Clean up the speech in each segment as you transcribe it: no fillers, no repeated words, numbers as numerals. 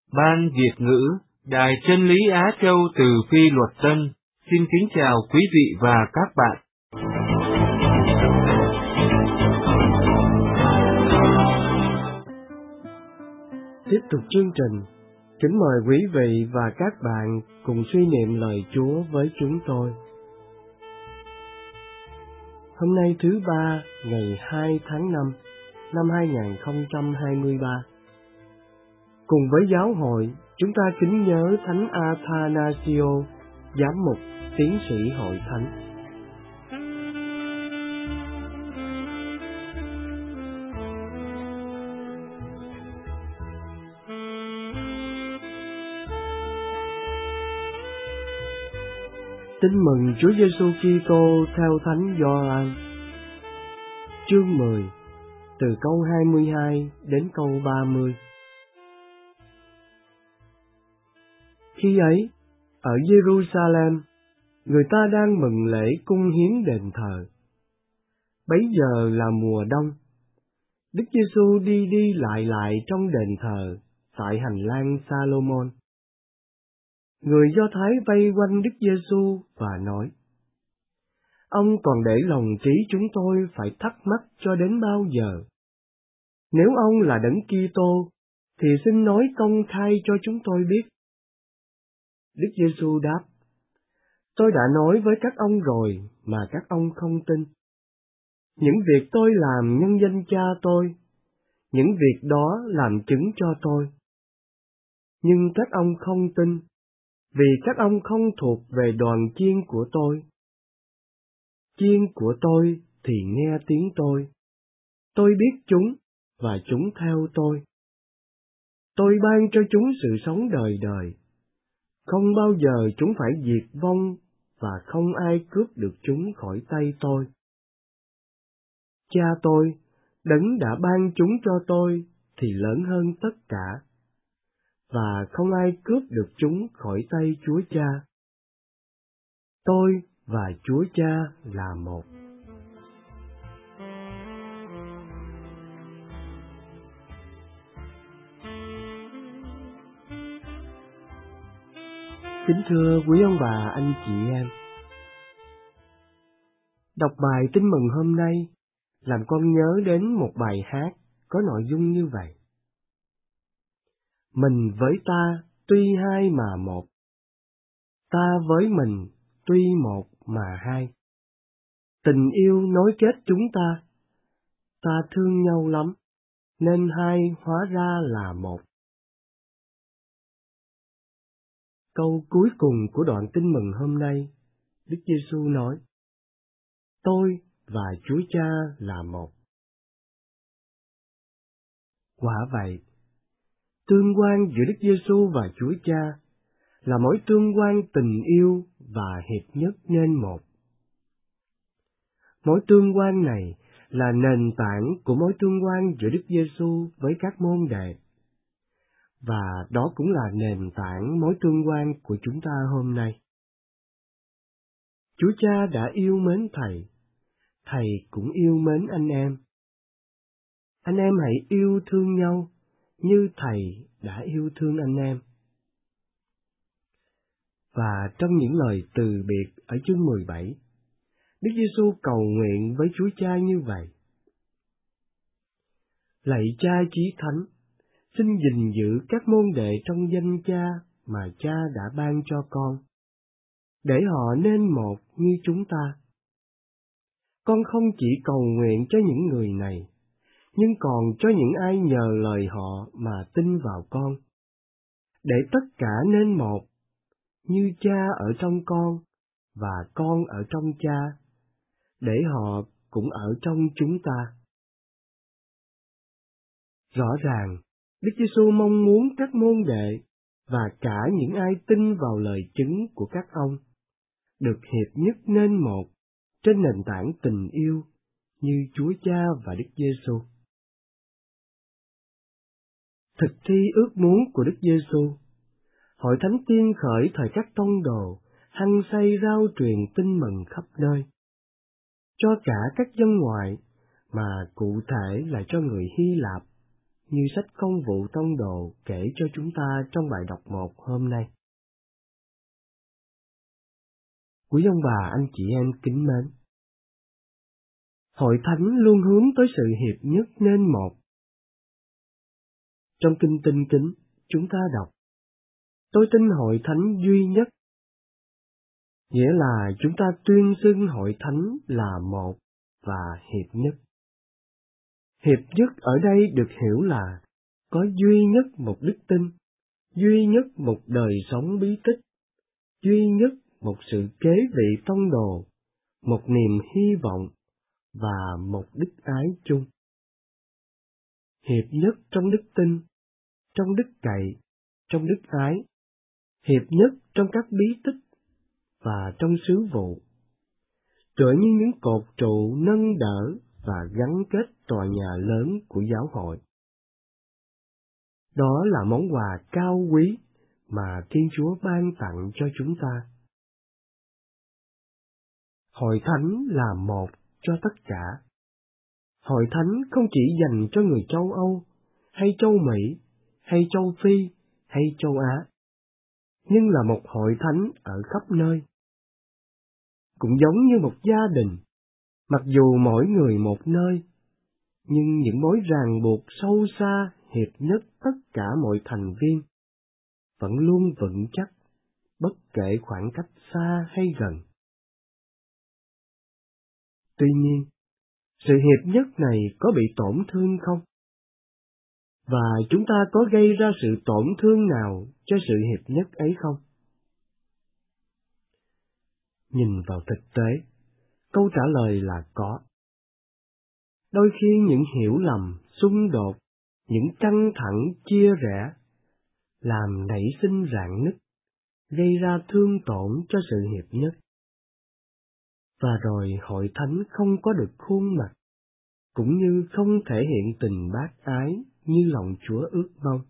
Ban Việt ngữ, Đài Chân lý Á Châu từ Phi Luật Tân, xin kính chào quý vị và các bạn. Tiếp tục chương trình, kính mời quý vị và các bạn cùng suy niệm lời Chúa với chúng tôi. Hôm nay thứ Ba, ngày 2 tháng 5, năm 2023. Cùng với giáo hội, chúng ta kính nhớ Thánh Athanasio, giám mục, tiến sĩ hội thánh. Tin mừng Chúa Giêsu Kitô theo Thánh Gioan. Chương 10, từ câu 22 đến câu 30. Khi ấy, ở Jerusalem, người ta đang mừng lễ cung hiến đền thờ. Bấy giờ là mùa đông. Đức Giêsu đi đi lại trong đền thờ, tại hành lang Salomon. Người Do Thái vây quanh Đức Giêsu và nói: Ông còn để lòng trí chúng tôi phải thắc mắc cho đến bao giờ? Nếu ông là Đấng Kitô, thì xin nói công khai cho chúng tôi biết. Đức Giêsu đáp: Tôi đã nói với các ông rồi mà các ông không tin. Những việc tôi làm nhân danh Cha tôi, những việc đó làm chứng cho tôi. Nhưng các ông không tin, vì các ông không thuộc về đoàn chiên của tôi. Chiên của tôi thì nghe tiếng tôi biết chúng, và chúng theo tôi. Tôi ban cho chúng sự sống đời đời. Không bao giờ chúng phải diệt vong, và không ai cướp được chúng khỏi tay tôi. Cha tôi, Đấng đã ban chúng cho tôi, thì lớn hơn tất cả, và không ai cướp được chúng khỏi tay Chúa Cha. Tôi và Chúa Cha là một. Kính thưa quý ông bà, anh chị em, đọc bài Tin mừng hôm nay làm con nhớ đến một bài hát có nội dung như vậy: Mình với ta tuy hai mà một, ta với mình tuy một mà hai. Tình yêu nối kết chúng ta thương nhau lắm, nên hai hóa ra là một. Câu cuối cùng của đoạn Tin mừng hôm nay, Đức Giêsu nói: Tôi và Chúa Cha là một. Quả vậy, tương quan giữa Đức Giêsu và Chúa Cha là mối tương quan tình yêu và hiệp nhất nên một. Mối tương quan này là nền tảng của mối tương quan giữa Đức Giêsu với các môn đệ, và đó cũng là nền tảng mối tương quan của chúng ta hôm nay. Chúa Cha đã yêu mến Thầy cũng yêu mến anh em. Anh em hãy yêu thương nhau như Thầy đã yêu thương anh em. Và trong những lời từ biệt ở chương 17, Đức Giêsu cầu nguyện với Chúa Cha như vậy: Lạy Cha Chí Thánh, xin gìn giữ các môn đệ trong danh Cha mà Cha đã ban cho con, để họ nên một như chúng ta. Con không chỉ cầu nguyện cho những người này, nhưng còn cho những ai nhờ lời họ mà tin vào con, để tất cả nên một, như Cha ở trong con và con ở trong Cha, để họ cũng ở trong chúng ta. Rõ ràng, Đức Giêsu mong muốn các môn đệ và cả những ai tin vào lời chứng của các ông được hiệp nhất nên một trên nền tảng tình yêu như Chúa Cha và Đức Giêsu. Thực thi ước muốn của Đức Giêsu, Hội Thánh tiên khởi thời các tông đồ hăng say rao truyền tin mừng khắp nơi, cho cả các dân ngoại, mà cụ thể là cho người Hy Lạp, như sách Công vụ Tông Đồ kể cho chúng ta trong bài đọc 1 hôm nay. Quý ông bà, anh chị em kính mến, Hội Thánh luôn hướng tới sự hiệp nhất nên một. Trong Kinh Tinh Kính, chúng ta đọc: Tôi tin Hội Thánh duy nhất, nghĩa là chúng ta tuyên xưng Hội Thánh là một và hiệp nhất. Hiệp nhất ở đây được hiểu là có duy nhất một đức tin, duy nhất một đời sống bí tích, duy nhất một sự kế vị tông đồ, một niềm hy vọng và một đức ái chung. Hiệp nhất trong đức tin, trong đức cậy, trong đức ái, hiệp nhất trong các bí tích và trong sứ vụ, tựa như những cột trụ nâng đỡ và gắn kết tòa nhà lớn của giáo hội. Đó là món quà cao quý mà Thiên Chúa ban tặng cho chúng ta. Hội Thánh là một cho tất cả. Hội Thánh không chỉ dành cho người châu Âu, hay châu Mỹ, hay châu Phi, hay châu Á, nhưng là một hội thánh ở khắp nơi. Cũng giống như một gia đình, mặc dù mỗi người một nơi, nhưng những mối ràng buộc sâu xa hiệp nhất tất cả mọi thành viên vẫn luôn vững chắc, bất kể khoảng cách xa hay gần. Tuy nhiên, sự hiệp nhất này có bị tổn thương không? Và chúng ta có gây ra sự tổn thương nào cho sự hiệp nhất ấy không? Nhìn vào thực tế, câu trả lời là có. Đôi khi những hiểu lầm, xung đột, những căng thẳng chia rẽ làm nảy sinh rạn nứt, gây ra thương tổn cho sự hiệp nhất. Và rồi hội thánh không có được khuôn mặt, cũng như không thể hiện tình bác ái như lòng Chúa ước mong.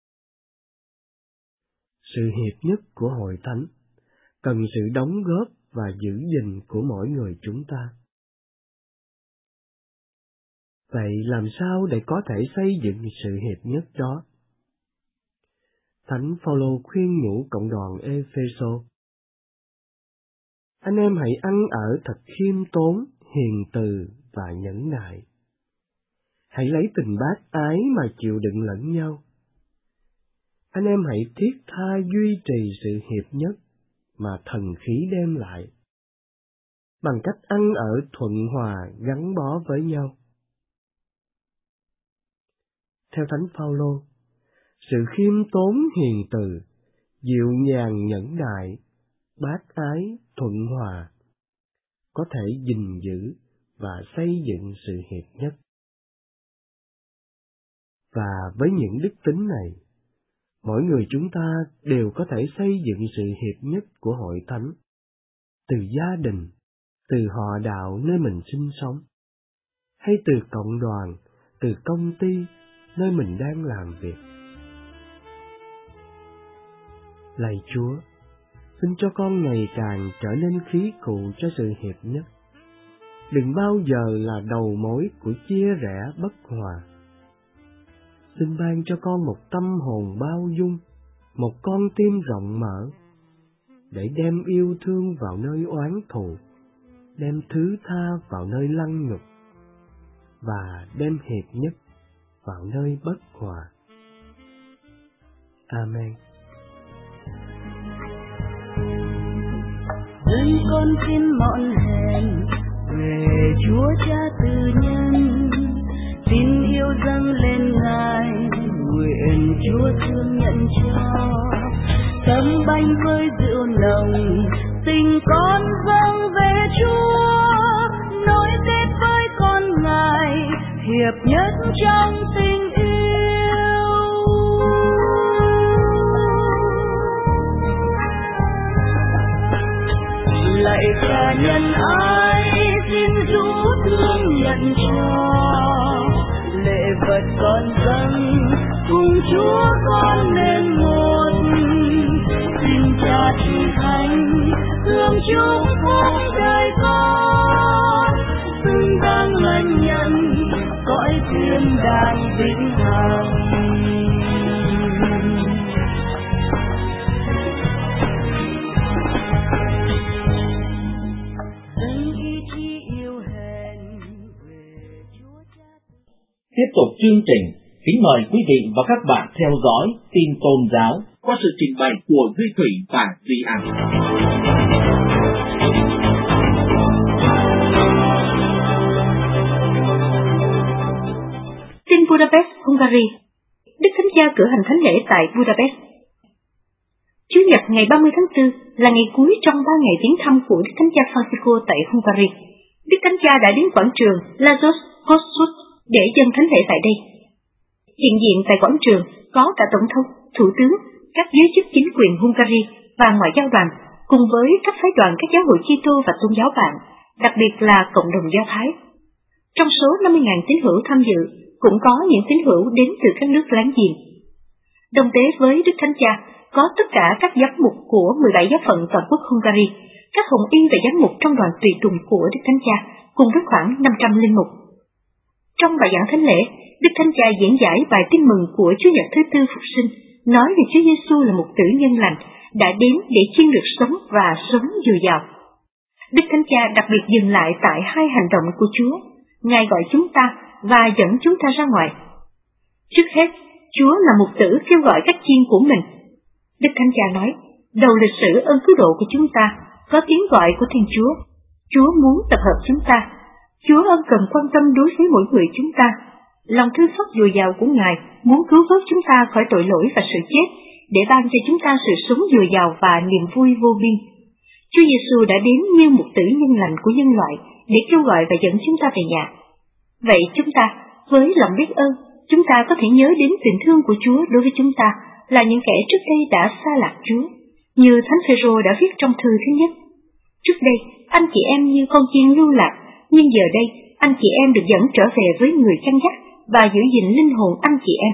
Sự hiệp nhất của hội thánh cần sự đóng góp và giữ gìn của mỗi người chúng ta. Vậy làm sao để có thể xây dựng sự hiệp nhất đó? Thánh Phaolô khuyên nhủ cộng đoàn Ê-phê-sô: Anh em hãy ăn ở thật khiêm tốn, hiền từ và nhẫn nại. Hãy lấy tình bác ái mà chịu đựng lẫn nhau. Anh em hãy thiết tha duy trì sự hiệp nhất mà thần khí đem lại, bằng cách ăn ở thuận hòa gắn bó với nhau. Theo Thánh Phaolô, sự khiêm tốn hiền từ, dịu nhàng nhẫn nại, bác ái thuận hòa có thể gìn giữ và xây dựng sự hiệp nhất. Và với những đức tính này, mỗi người chúng ta đều có thể xây dựng sự hiệp nhất của hội thánh, từ gia đình, từ họ đạo nơi mình sinh sống, hay từ cộng đoàn, từ công ty nơi mình đang làm việc. Lạy Chúa, xin cho con ngày càng trở nên khí cụ cho sự hiệp nhất. Đừng bao giờ là đầu mối của chia rẽ bất hòa. Xin ban cho con một tâm hồn bao dung, một con tim rộng mở, để đem yêu thương vào nơi oán thù, đem thứ tha vào nơi lăng nhục, và đem hiệp nhất vào nơi bất hòa. Amen. Dân con xin mọn hẹn về Chúa Cha Từ Nhân, xin yêu dâng lên Ngài, nguyện Chúa thương nhận cho. Tấm bánh với rượu nồng, tình con dâng về Chúa, nối kết với con Ngài, hiệp nhất trong tình yêu. Lạy Cha nhân ái, xin rút thương nhận cho lễ vật con dâng, cùng Chúa con nên một. Xin Cha Thánh Thánh thương chúc phúc đời con, xứng đáng lãnh nhận cõi thiên đàng vĩnh hằng. Tiếp tục chương trình, kính mời quý vị và các bạn theo dõi tin tôn giáo qua sự trình bày của Duy Thủy và Duy An. Tin Budapest, Hungary. Đức Thánh Cha cử hành thánh lễ tại Budapest. Chủ nhật ngày 30 tháng 4 là ngày cuối trong 3 ngày viếng thăm của Đức Thánh Cha Francisco tại Hungary. Đức Thánh Cha đã đến quảng trường Lajos Kossuth để dâng thánh lễ tại đây. Hiện diện tại quảng trường có cả Tổng thống, Thủ tướng, các giới chức chính quyền Hungary và ngoại giao đoàn, cùng với các phái đoàn các giáo hội Kitô và tôn giáo bạn, đặc biệt là cộng đồng Do Thái. Trong số 50.000 tín hữu tham dự, cũng có những tín hữu đến từ các nước láng giềng. Đồng tế với Đức Thánh Cha có tất cả các giám mục của 17 giáo phận toàn quốc Hungary, các hồng y và giám mục trong đoàn tùy tùng của Đức Thánh Cha, cùng với khoảng 500 linh mục. Trong bài giảng thánh lễ, Đức Thánh Cha diễn giải bài tin mừng của Chúa Nhật thứ Tư Phục Sinh, nói về Chúa Giêsu là một tử nhân lành, đã đến để chiên được sống và sống dồi dào. Đức Thánh Cha đặc biệt dừng lại tại hai hành động của Chúa. Ngài gọi chúng ta và dẫn chúng ta ra ngoài. Trước hết, Chúa là mục tử kêu gọi các chiên của mình. Đức Thánh Cha nói, đầu lịch sử ơn cứu độ của chúng ta có tiếng gọi của Thiên Chúa. Chúa muốn tập hợp chúng ta. Chúa ân cần quan tâm đối với mỗi người chúng ta. Lòng thương xót dồi dào của Ngài muốn cứu vớt chúng ta khỏi tội lỗi và sự chết, để ban cho chúng ta sự sống dồi dào và niềm vui vô biên. Chúa Giêsu đã đến như một tử nhân lành của nhân loại để kêu gọi và dẫn chúng ta về nhà. Vậy chúng ta, với lòng biết ơn, chúng ta có thể nhớ đến tình thương của Chúa đối với chúng ta là những kẻ trước đây đã xa lạc Chúa, như Thánh Phêrô đã viết trong thư thứ nhất. Trước đây, anh chị em như con chiên lưu lạc, nhưng giờ đây, anh chị em được dẫn trở về với người chăn dắt và giữ gìn linh hồn anh chị em.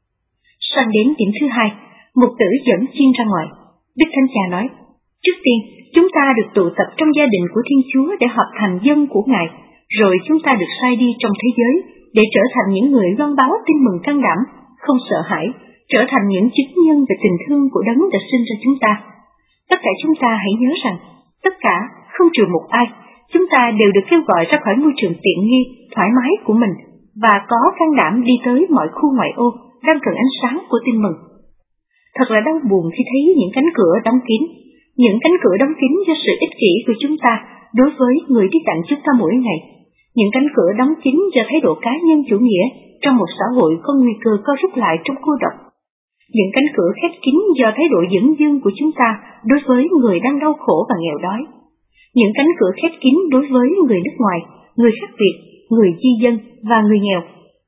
Sang đến điểm thứ hai, mục tử dẫn chiên ra ngoài. Đức Thánh Cha nói, trước tiên, chúng ta được tụ tập trong gia đình của Thiên Chúa để hợp thành dân của Ngài, rồi chúng ta được sai đi trong thế giới để trở thành những người loan báo tin mừng can đảm, không sợ hãi, trở thành những chứng nhân về tình thương của Đấng đã sinh ra chúng ta. Tất cả chúng ta hãy nhớ rằng, tất cả, không trừ một ai, chúng ta đều được kêu gọi ra khỏi môi trường tiện nghi, thoải mái của mình, và có can đảm đi tới mọi khu ngoại ô đang cần ánh sáng của tin mừng. Thật là đau buồn khi thấy những cánh cửa đóng kín, những cánh cửa đóng kín do sự ích kỷ của chúng ta đối với người đi cạnh chúng ta mỗi ngày, những cánh cửa đóng kín do thái độ cá nhân chủ nghĩa trong một xã hội có nguy cơ co rút lại trong cô độc, những cánh cửa khép kín do thái độ dửng dưng của chúng ta đối với người đang đau khổ và nghèo đói, những cánh cửa khép kín đối với người nước ngoài, người khác biệt, người di dân và người nghèo,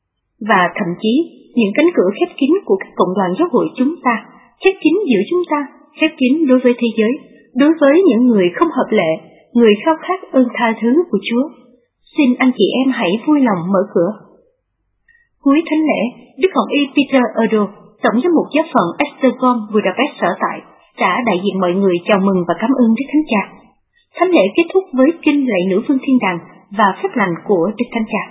và thậm chí những cánh cửa khép kín của các cộng đoàn giáo hội chúng ta, khép kín giữa chúng ta, khép kín đối với thế giới, đối với những người không hợp lệ, người khao khát ơn tha thứ của Chúa. Xin anh chị em hãy vui lòng mở cửa. Cuối thánh lễ, Đức Hồng Y Peter Erdo, Tổng giám mục giáo phận Esztergom, Budapest sở tại, đã đại diện mọi người chào mừng và cảm ơn Đức Thánh Cha. Thánh lễ kết thúc với kinh lạy Nữ Vương Thiên Đàng và phép lành của Đức Thánh Cha.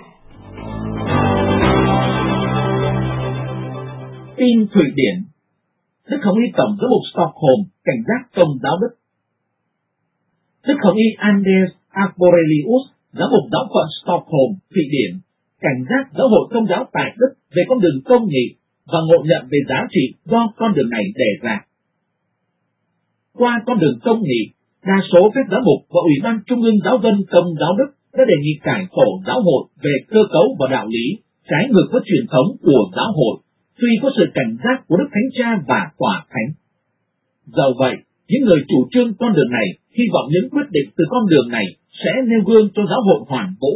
Tin Thụy Điển. Đức Hồng Y Tổng giám mục Stockholm cảnh giác công giáo Đức. Đức Hồng Y Anders Arborelius, giám mục giáo phận Stockholm, Thụy Điển, cảnh giác giáo hội công giáo tại Đức về con đường công nghị và ngộ nhận về giá trị do con đường này đề ra. Qua con đường công nghị, đa số các giáo mục và Ủy ban Trung ương Giáo dân Công giáo Đức đã đề nghị cải tổ giáo hội về cơ cấu và đạo lý, trái ngược với truyền thống của giáo hội, tuy có sự cảnh giác của Đức Thánh Cha và Tòa Thánh. Do vậy, những người chủ trương con đường này hy vọng những quyết định từ con đường này sẽ nêu gương cho giáo hội hoàn vũ.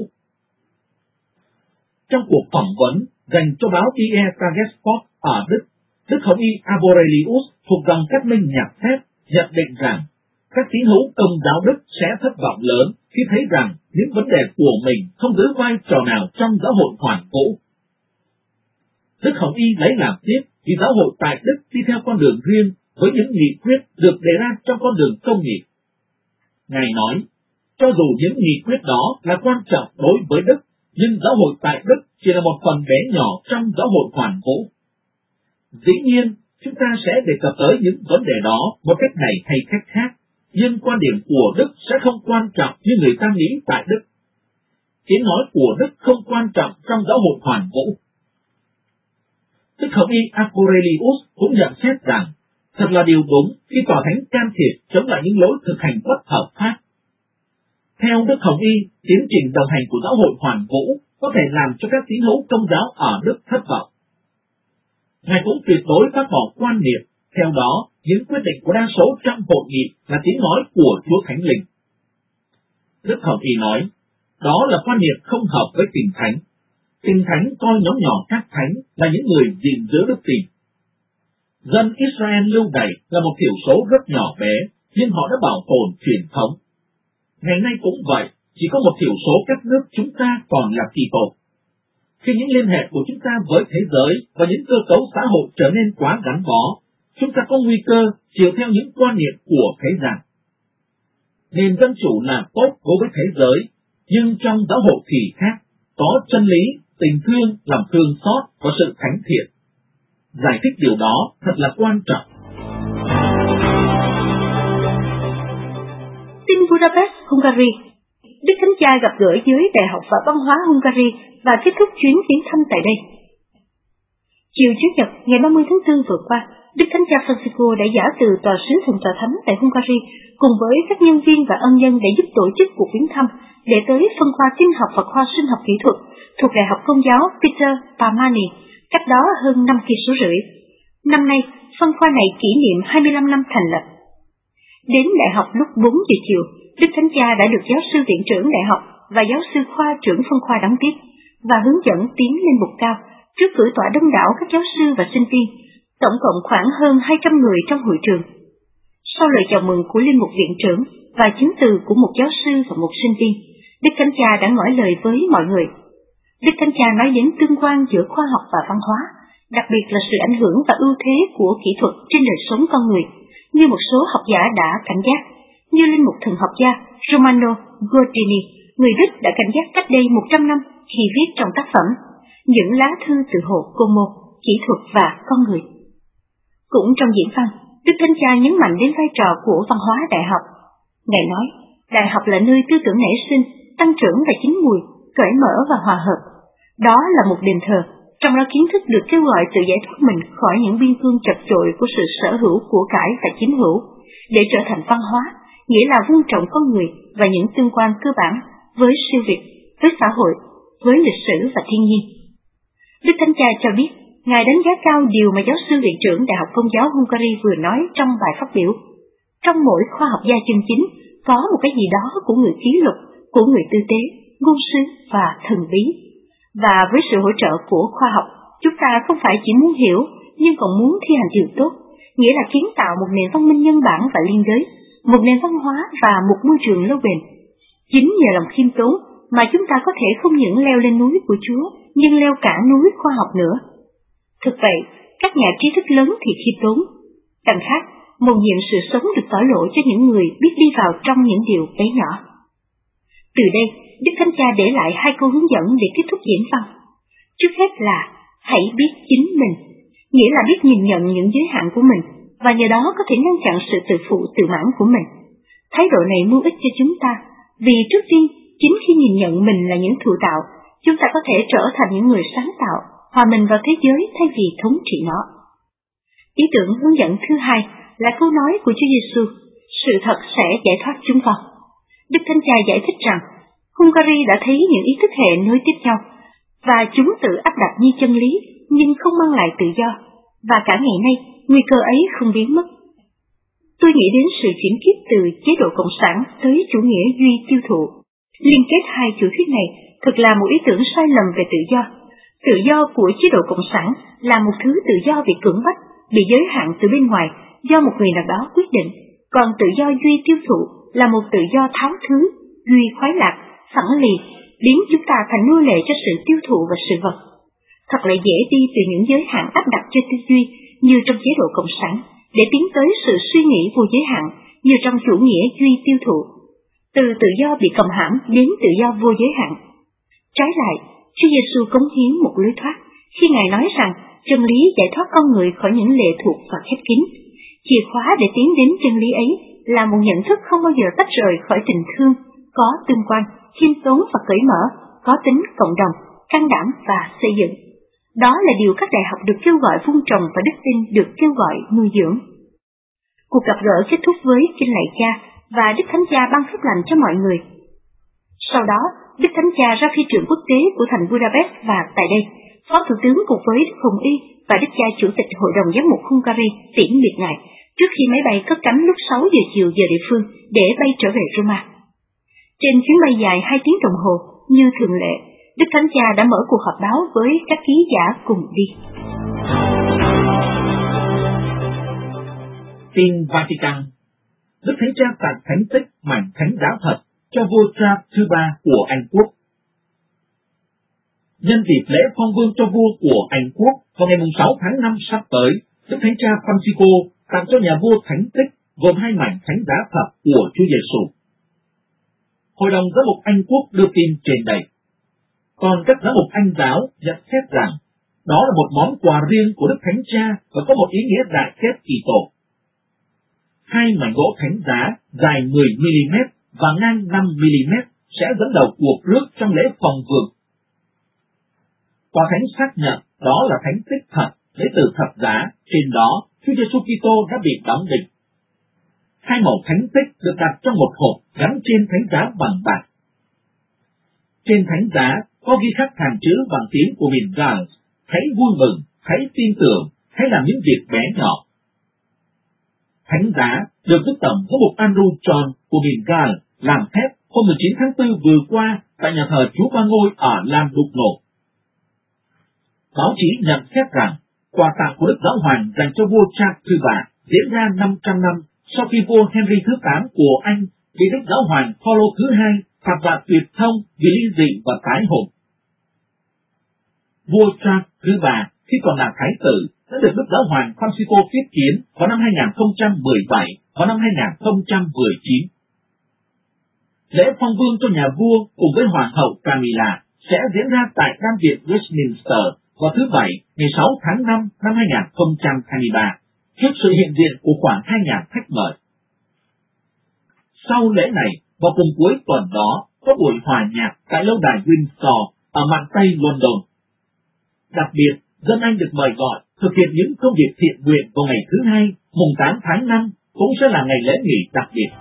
Trong cuộc phỏng vấn dành cho báo Die Tagesport ở Đức, Đức Hồng Y Arborelius thuộc dòng Phát minh nhạc phép nhận định rằng các tín hữu Công giáo Đức sẽ thất vọng lớn khi thấy rằng những vấn đề của mình không giữ vai trò nào trong giáo hội hoàn vũ. Đức Hồng Y lấy làm tiếc vì giáo hội tại Đức đi theo con đường riêng với những nghị quyết được đề ra trong con đường công nghị. Ngài nói, cho dù những nghị quyết đó là quan trọng đối với Đức, nhưng giáo hội tại Đức chỉ là một phần bé nhỏ trong giáo hội hoàn vũ. Dĩ nhiên, chúng ta sẽ đề cập tới những vấn đề đó một cách này hay cách khác, nhưng quan điểm của Đức sẽ không quan trọng như người ta nghĩ tại Đức. Tiếng nói của Đức không quan trọng trong giáo hội hoàn vũ. Đức Hồng Y Aurelius cũng nhận xét rằng, thật là điều đúng khi tòa thánh can thiệp chống lại những lối thực hành bất hợp pháp. Theo Đức Hồng Y, tiến trình đồng hành của giáo hội hoàn vũ có thể làm cho các tín hữu Công giáo ở Đức thất vọng. Ngài cũng tuyệt đối bác bỏ quan niệm, theo đó, những quyết định của đa số trong hội nghị là tiếng nói của Chúa Thánh Linh. Đức Hồng Y nói, đó là quan niệm không hợp với Kinh Thánh. Kinh Thánh coi nhóm nhỏ các thánh là những người gìn giữ đức tin. Dân Israel lưu đày là một thiểu số rất nhỏ bé, nhưng họ đã bảo tồn truyền thống. Ngày nay cũng vậy, chỉ có một thiểu số các nước chúng ta còn là Kitô. Khi những liên hệ của chúng ta với thế giới và những cơ cấu xã hội trở nên quá gắn bó, chúng ta có nguy cơ chiều theo những quan niệm của thế gian. Nền dân chủ là tốt đối với thế giới, nhưng trong giáo hội thì khác, có chân lý, tình thương, lòng thương xót và sự thánh thiện. Giải thích điều đó thật là quan trọng. Tin Budapest, Hungary. Đức Thánh Cha gặp gỡ với Đại học và Văn hóa Hungary và kết thúc chuyến viếng thăm tại đây. Chiều Chủ nhật ngày 30 tháng 4 vừa qua, Đức Thánh Cha Francisco đã giả từ tòa sứ thần tòa thánh tại Hungary cùng với các nhân viên và ân nhân để giúp tổ chức cuộc viếng thăm để tới phân khoa tin học và khoa sinh học kỹ thuật thuộc Đại học Công giáo Peter Pamani, cách đó hơn 5,5 cây. Năm nay, phân khoa này kỷ niệm 25 năm thành lập. Đến đại học lúc 4 giờ chiều, Đức Thánh Cha đã được giáo sư viện trưởng đại học và giáo sư khoa trưởng phân khoa đón tiếp và hướng dẫn tiến lên bục cao trước cửa tọa đông đảo các giáo sư và sinh viên, tổng cộng khoảng hơn 200 người trong hội trường. Sau lời chào mừng của linh mục viện trưởng và chứng từ của một giáo sư và một sinh viên, Đức Thánh Cha đã ngỏ lời với mọi người. Đức Thánh Cha nói đến tương quan giữa khoa học và văn hóa, đặc biệt là sự ảnh hưởng và ưu thế của kỹ thuật trên đời sống con người, như một số học giả đã cảnh giác, như linh mục thần học gia Romano Guardini, người Đức đã cảnh giác cách đây 100 năm khi viết trong tác phẩm Những lá thư từ hồ Como, kỹ thuật và con người. Cũng trong diễn văn, Đức Thánh Cha nhấn mạnh đến vai trò của văn hóa đại học. Ngài nói, đại học là nơi tư tưởng nảy sinh, tăng trưởng và chín mùi, cởi mở và hòa hợp. Đó là một đền thờ, trong đó kiến thức được kêu gọi tự giải thoát mình khỏi những biên cương chật chội của sự sở hữu của cải và chiếm hữu, để trở thành văn hóa, nghĩa là tôn trọng con người và những tương quan cơ bản với siêu việt, với xã hội, với lịch sử và thiên nhiên. Đức Thánh Cha cho biết, Ngài đánh giá cao điều mà giáo sư viện trưởng Đại học Công giáo Hungary vừa nói trong bài phát biểu. Trong mỗi khoa học gia chân chính, có một cái gì đó của người ký lục, của người tư tế, ngôn sứ và thần bí. Và với sự hỗ trợ của khoa học, chúng ta không phải chỉ muốn hiểu, nhưng còn muốn thi hành điều tốt, nghĩa là kiến tạo một nền văn minh nhân bản và liên đới, một nền văn hóa và một môi trường lâu bền. Chính nhờ lòng khiêm tốn mà chúng ta có thể không những leo lên núi của Chúa, nhưng leo cả núi khoa học nữa. Thực vậy, các nhà trí thức lớn thì khiêm tốn. Đằng khác, mầu nhiệm sự sống được tỏ lộ cho những người biết đi vào trong những điều bé nhỏ. Từ đây, Đức Thánh Cha để lại 2 câu hướng dẫn để kết thúc diễn văn. Trước hết là hãy biết chính mình, nghĩa là biết nhìn nhận những giới hạn của mình, và nhờ đó có thể ngăn chặn sự tự phụ tự mãn của mình. Thái độ này hữu ích cho chúng ta, vì trước tiên, chính khi nhìn nhận mình là những thụ tạo, chúng ta có thể trở thành những người sáng tạo, hòa mình vào thế giới thay vì thống trị nó. Ý tưởng hướng dẫn thứ hai là câu nói của Chúa Giêsu: sự thật sẽ giải thoát chúng con. Đức Thánh Cha giải thích rằng Hungary đã thấy những ý thức hệ nối tiếp nhau, và chúng tự áp đặt như chân lý nhưng không mang lại tự do, và cả ngày nay nguy cơ ấy không biến mất. Tôi nghĩ đến sự chuyển kiếp từ chế độ cộng sản tới chủ nghĩa duy tiêu thụ. Liên kết hai chủ thuyết này thực là một ý tưởng sai lầm về tự do. Tự do của chế độ cộng sản là một thứ tự do bị cưỡng bách, bị giới hạn từ bên ngoài do một người nào đó quyết định, còn tự do duy tiêu thụ là một tự do tháo thứ, duy khoái lạc, phẳng lì, biến chúng ta thành nô lệ cho sự tiêu thụ và sự vật. Thật là dễ đi từ những giới hạn áp đặt cho tư duy như trong chế độ cộng sản, để tiến tới sự suy nghĩ vô giới hạn như trong chủ nghĩa duy tiêu thụ. Từ tự do bị cầm hãm đến tự do vô giới hạn. Trái lại, Chúa Giêsu cống hiến một lối thoát khi Ngài nói rằng chân lý giải thoát con người khỏi những lệ thuộc và khép kín. Chìa khóa để tiến đến chân lý ấy là một nhận thức không bao giờ tách rời khỏi tình thương, có tương quan, khiêm tốn và cởi mở, có tính cộng đồng, can đảm và xây dựng. Đó là điều các đại học được kêu gọi vun trồng và đức tin được kêu gọi nuôi dưỡng. Cuộc gặp gỡ kết thúc với kinh lạy Cha và Đức Thánh Cha ban phép lành cho mọi người. Sau đó, Đức Thánh Cha ra phi trường quốc tế của thành Budapest và tại đây, Phó Thủ tướng cùng với Đức Hồng Y và Đức Cha Chủ tịch Hội đồng Giám mục Hungary tiễn biệt Ngài trước khi máy bay cất cánh lúc 6 giờ chiều giờ địa phương để bay trở về Roma. Trên chuyến bay dài 2 tiếng đồng hồ, như thường lệ, Đức Thánh Cha đã mở cuộc họp báo với các ký giả cùng đi. Tin Vatican. Đức Thánh Cha tặng thánh tích mảnh thánh giá thật cho vua Charles thứ 3 của Anh Quốc. Nhân dịp lễ phong vương cho vua của Anh Quốc vào ngày 6 tháng 5 sắp tới, Đức Thánh Cha Francisco tặng cho nhà vua thánh tích gồm 2 mảnh thánh giá thật của Chúa Giêsu. Hội đồng giám mục Anh Quốc đưa tin trên đây. Còn các giám mục Anh giáo nhận xét rằng đó là một món quà riêng của Đức Thánh Cha và có một ý nghĩa đại kết kỳ tổ. 2 mảnh gỗ thánh giá dài 10mm và ngang 5mm sẽ dẫn đầu cuộc rước trong lễ phong vương. Tòa thánh xác nhận đó là thánh tích thật lấy từ thập giá, trên đó Chúa Giêsu Kitô đã bị đóng đinh. 2 mẩu thánh tích được đặt trong một hộp gắn trên thánh giá bằng bạc. Trên thánh giá có ghi khắc hàng chữ bằng tiếng của miền Gales: hãy vui mừng, hãy tin tưởng, hãy làm những việc bé nhỏ. Thánh giá được Đức Tổng giám mục Andrew John của miền Gales làm phép hôm 19 tháng 4 vừa qua tại nhà thờ Chúa Ba Ngôi ở Llandudno. Báo chí nhận xét rằng quà tặng của Đức Giáo Hoàng dành cho vua Charles thứ 3 diễn ra 500 năm sau khi vua Henry thứ 8 của Anh bị Đức Giáo Hoàng Paulo thứ 2 phạt phạt tuyệt thông vì ly dị và tái hôn. Vua Charles thứ 3 khi còn là thái tử đã được Đức Giáo Hoàng Francisco tiếp kiến vào năm 2017 và năm 2019. Lễ phong vương cho nhà vua cùng với Hoàng hậu Camilla sẽ diễn ra tại Đan viện Westminster vào thứ Bảy ngày 6 tháng 5 năm 2023, trước sự hiện diện của khoảng 2.000 khách mời. Sau lễ này, vào cùng cuối tuần đó, có buổi hòa nhạc tại lâu đài Windsor ở mạn Tây London. Đặc biệt, dân Anh được mời gọi thực hiện những công việc thiện nguyện vào ngày thứ Hai, mùng 8 tháng 5, cũng sẽ là ngày lễ nghỉ đặc biệt.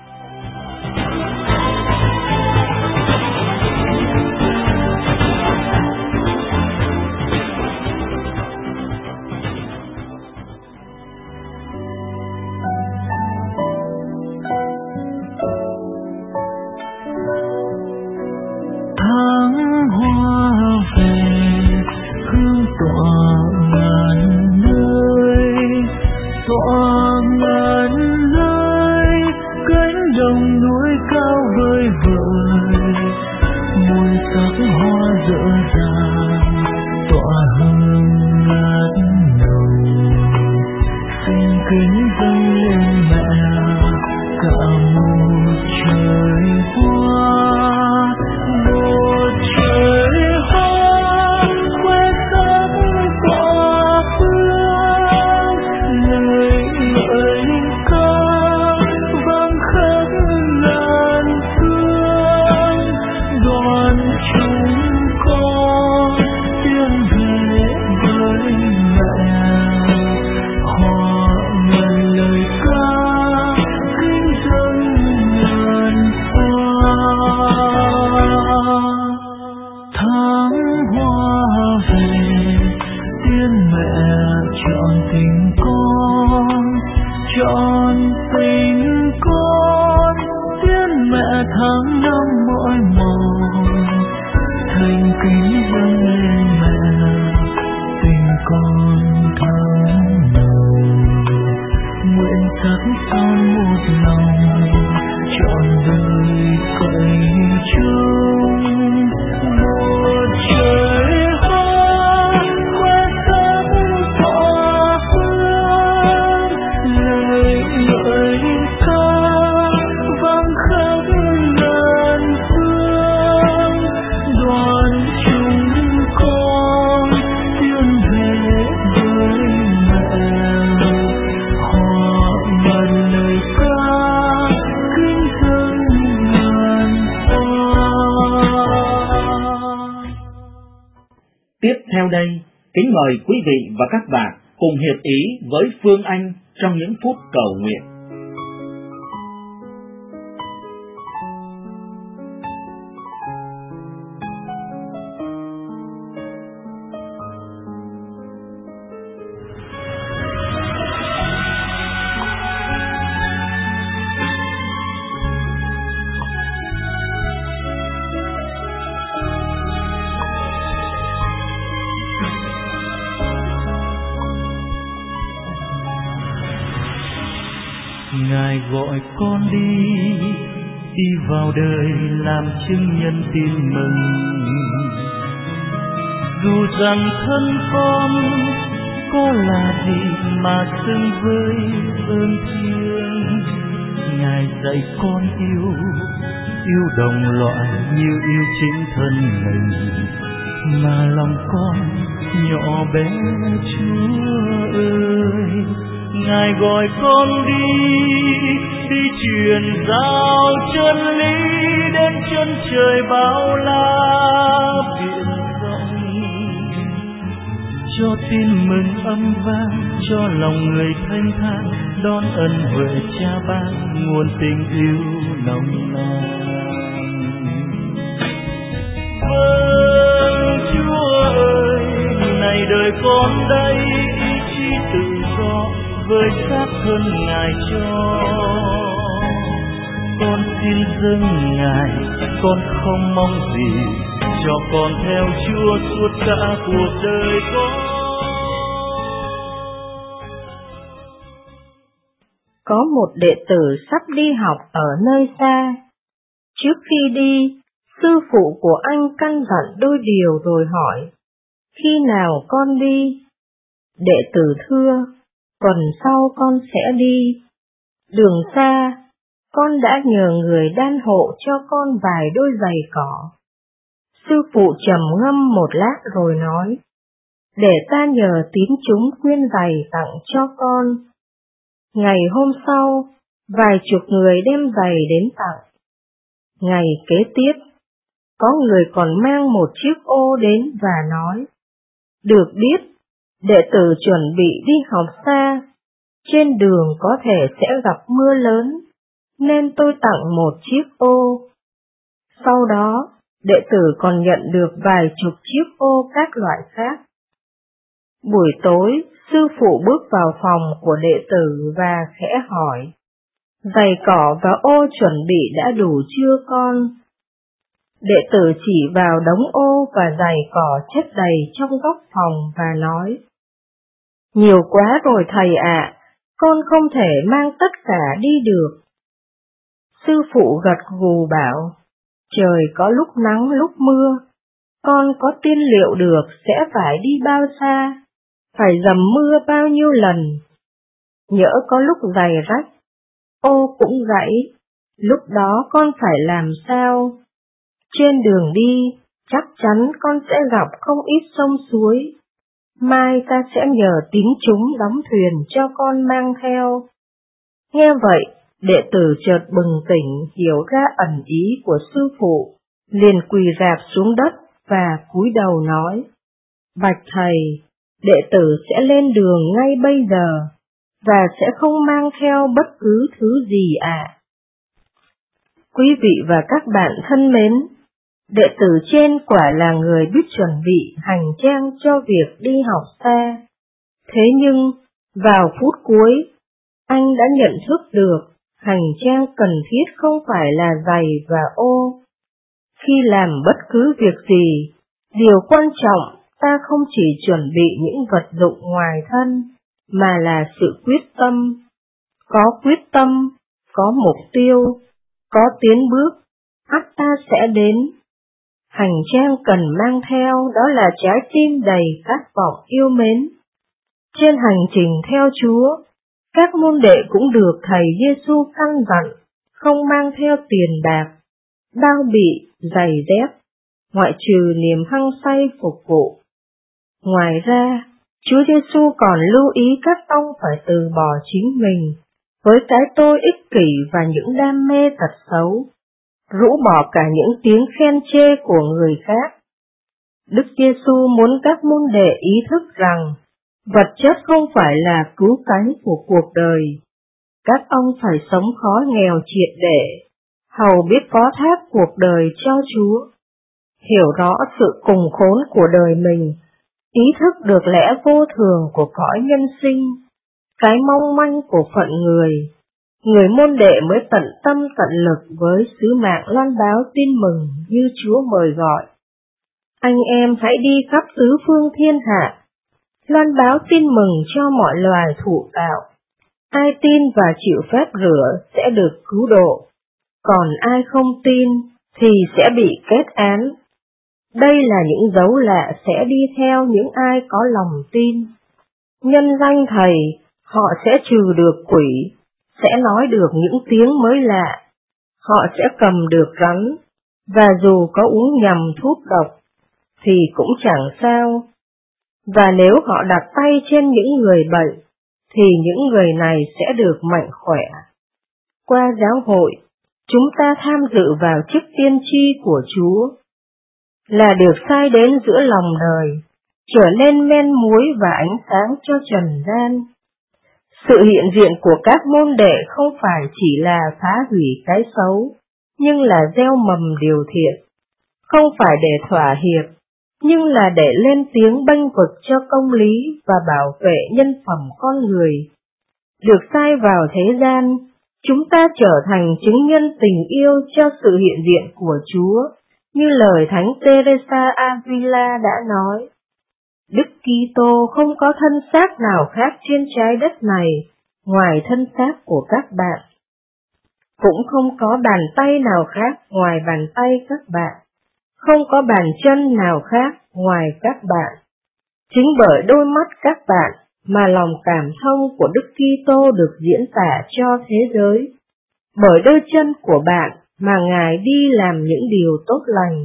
One theo đây, kính mời quý vị và các bạn cùng hiệp ý với Phương Anh trong những phút cầu nguyện. Ngài gọi con đi vào đời làm chứng nhân tin mừng. Dù rằng thân con có là gì mà xứng với ơn thiêng, Ngài dạy con yêu đồng loại như yêu chính thân mình, mà lòng con nhỏ bé Chúa ơi. Ngài gọi con đi truyền giao chân lý đến chân trời bao la biển rộng, cho tin mừng âm vang, cho lòng người thanh thản đón ân huệ Cha ban nguồn tình yêu nồng nàn. Vâng Chúa ơi, này đời con đây ý chí tự do với xác thân Ngài cho. Con xin dâng Ngài, con không mong gì, cho con theo Chúa suốt cả cuộc đời con. Có một đệ tử sắp đi học ở nơi xa. Trước khi đi, sư phụ của anh căn dặn đôi điều rồi hỏi: khi nào con đi? Đệ tử thưa: tuần sau con sẽ đi. Đường xa, con đã nhờ người đan hộ cho con vài đôi giày cỏ. Sư phụ trầm ngâm một lát rồi nói: để ta nhờ tín chúng quyên giày tặng cho con. Ngày hôm sau, vài chục người đem giày đến tặng. Ngày kế tiếp, có người còn mang một chiếc ô đến và nói: được biết, đệ tử chuẩn bị đi học xa, trên đường có thể sẽ gặp mưa lớn, nên tôi tặng một chiếc ô. Sau đó, đệ tử còn nhận được vài chục chiếc ô các loại khác. Buổi tối, sư phụ bước vào phòng của đệ tử và khẽ hỏi: giày cỏ và ô chuẩn bị đã đủ chưa con? Đệ tử chỉ vào đống ô và giày cỏ chất đầy trong góc phòng và nói: nhiều quá rồi thầy ạ, con không thể mang tất cả đi được. Sư phụ gật gù bảo: trời có lúc nắng lúc mưa, con có tiên liệu được sẽ phải đi bao xa, phải dầm mưa bao nhiêu lần. Nhỡ có lúc giày rách, ô cũng gãy, lúc đó con phải làm sao? Trên đường đi, chắc chắn con sẽ gặp không ít sông suối. Mai ta sẽ nhờ tín chúng đóng thuyền cho con mang theo. Nghe vậy, đệ tử chợt bừng tỉnh hiểu ra ẩn ý của sư phụ, liền quỳ rạp xuống đất và cúi đầu nói: bạch thầy, đệ tử sẽ lên đường ngay bây giờ, và sẽ không mang theo bất cứ thứ gì ạ. Quý vị và các bạn thân mến, đệ tử trên quả là người biết chuẩn bị hành trang cho việc đi học xa. Thế nhưng, vào phút cuối, anh đã nhận thức được hành trang cần thiết không phải là giày và ô. Khi làm bất cứ việc gì, điều quan trọng ta không chỉ chuẩn bị những vật dụng ngoài thân, mà là sự quyết tâm. Có quyết tâm, có mục tiêu, có tiến bước, ắt ta sẽ đến. Hành trang cần mang theo đó là trái tim đầy khát vọng yêu mến. Trên hành trình theo Chúa, các môn đệ cũng được Thầy Giêsu căn dặn không mang theo tiền bạc, bao bị, giày dép, ngoại trừ niềm hăng say phục vụ. Ngoài ra, Chúa Giêsu còn lưu ý các ông phải từ bỏ chính mình với cái tôi ích kỷ và những đam mê tật xấu, rũ bỏ cả những tiếng khen chê của người khác. Đức Giêsu muốn các môn đệ ý thức rằng vật chất không phải là cứu cánh của cuộc đời. Các ông phải sống khó nghèo triệt để, hầu biết phó thác cuộc đời cho Chúa, hiểu rõ sự cùng khốn của đời mình, ý thức được lẽ vô thường của cõi nhân sinh, cái mong manh của phận người. Người môn đệ mới tận tâm tận lực với sứ mạng loan báo tin mừng như Chúa mời gọi. Anh em hãy đi khắp tứ phương thiên hạ, loan báo tin mừng cho mọi loài thụ tạo. Ai tin và chịu phép rửa sẽ được cứu độ, còn ai không tin thì sẽ bị kết án. Đây là những dấu lạ sẽ đi theo những ai có lòng tin. Nhân danh Thầy, họ sẽ trừ được quỷ, sẽ nói được những tiếng mới lạ, họ sẽ cầm được rắn, và dù có uống nhầm thuốc độc, thì cũng chẳng sao. Và nếu họ đặt tay trên những người bệnh, thì những người này sẽ được mạnh khỏe. Qua giáo hội, chúng ta tham dự vào chức tiên tri của Chúa, là được sai đến giữa lòng đời, trở nên men muối và ánh sáng cho trần gian. Sự hiện diện của các môn đệ không phải chỉ là phá hủy cái xấu, nhưng là gieo mầm điều thiện, không phải để thỏa hiệp, nhưng là để lên tiếng bênh vực cho công lý và bảo vệ nhân phẩm con người. Được sai vào thế gian, chúng ta trở thành chứng nhân tình yêu cho sự hiện diện của Chúa, như lời Thánh Teresa Avila đã nói. Đức Kitô không có thân xác nào khác trên trái đất này ngoài thân xác của các bạn. Cũng không có bàn tay nào khác ngoài bàn tay các bạn. Không có bàn chân nào khác ngoài các bạn. Chính bởi đôi mắt các bạn mà lòng cảm thông của Đức Kitô được diễn tả cho thế giới. Bởi đôi chân của bạn mà Ngài đi làm những điều tốt lành.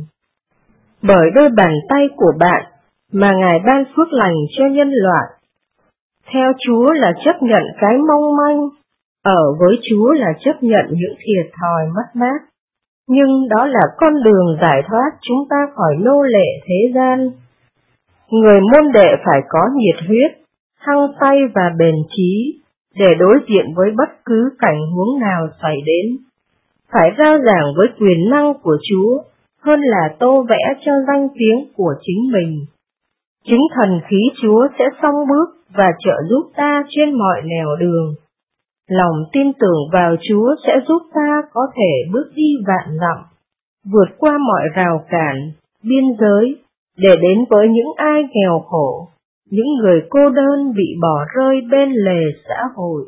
Bởi đôi bàn tay của bạn mà Ngài ban phước lành cho nhân loại. Theo Chúa là chấp nhận cái mong manh, ở với Chúa là chấp nhận những thiệt thòi mất mát. Nhưng đó là con đường giải thoát chúng ta khỏi nô lệ thế gian. Người môn đệ phải có nhiệt huyết, hăng say và bền chí để đối diện với bất cứ cảnh huống nào xảy đến. Phải rao giảng với quyền năng của Chúa hơn là tô vẽ cho danh tiếng của chính mình. Chính thần khí Chúa sẽ song bước và trợ giúp ta trên mọi nẻo đường. Lòng tin tưởng vào Chúa sẽ giúp ta có thể bước đi vạn dặm, vượt qua mọi rào cản, biên giới, để đến với những ai nghèo khổ, những người cô đơn bị bỏ rơi bên lề xã hội.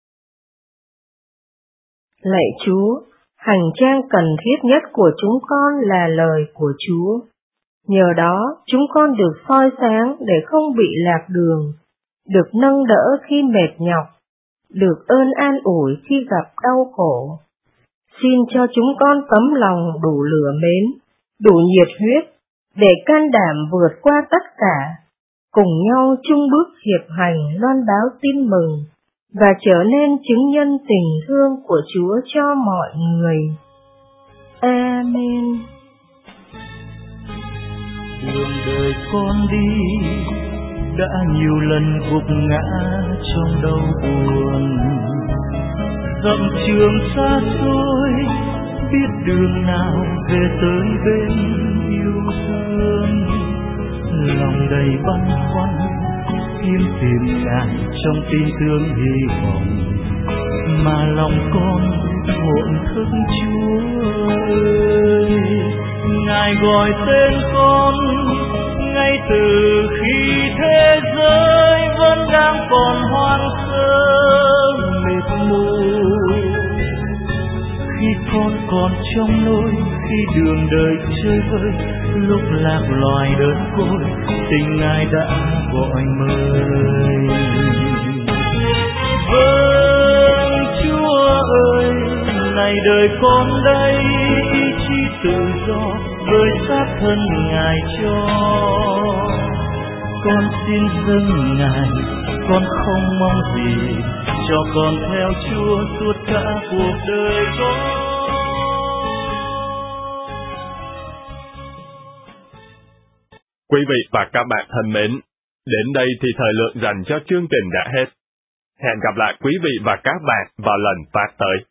Lạy Chúa, hành trang cần thiết nhất của chúng con là lời của Chúa. Nhờ đó, chúng con được soi sáng để không bị lạc đường, được nâng đỡ khi mệt nhọc, được ơn an ủi khi gặp đau khổ. Xin cho chúng con tấm lòng đủ lửa mến, đủ nhiệt huyết, để can đảm vượt qua tất cả, cùng nhau chung bước hiệp hành loan báo tin mừng, và trở nên chứng nhân tình thương của Chúa cho mọi người. Amen. Đường đời con đi đã nhiều lần gục ngã trong đau buồn, dặm trường xa xôi biết đường nào về tới bên yêu thương. Lòng đầy băn khoăn tìm Ngài trong tin thương hy vọng, mà lòng con hồn thức Chúa ơi. Ngài gọi tên con ngay từ khi thế giới vẫn đang còn hoang sơ mịt mù. Khi con còn trong nỗi, khi đường đời chơi vơi, lúc lạc loài đơn côi, tình Ngài đã gọi mời. Vâng Chúa ơi, này đời con đây, ý chí tự do với xác thân Ngài cho. Con xin dâng Ngài, con không mong gì, cho con theo Chúa suốt cả cuộc đời con. Quý vị và các bạn thân mến, đến đây thì thời lượng dành cho chương trình đã hết. Hẹn gặp lại quý vị và các bạn vào lần phát tới.